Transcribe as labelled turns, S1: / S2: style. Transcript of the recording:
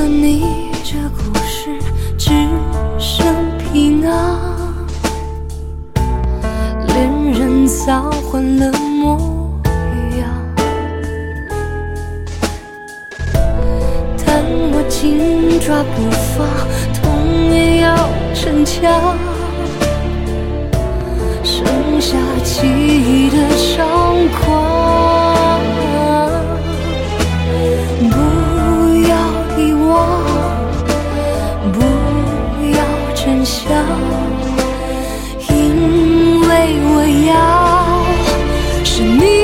S1: 你，这故事只剩平安，恋人早换了模样。但我紧抓不放，痛也要逞强，剩下记忆的猖狂。不要遗忘，不要真相，因为我要是你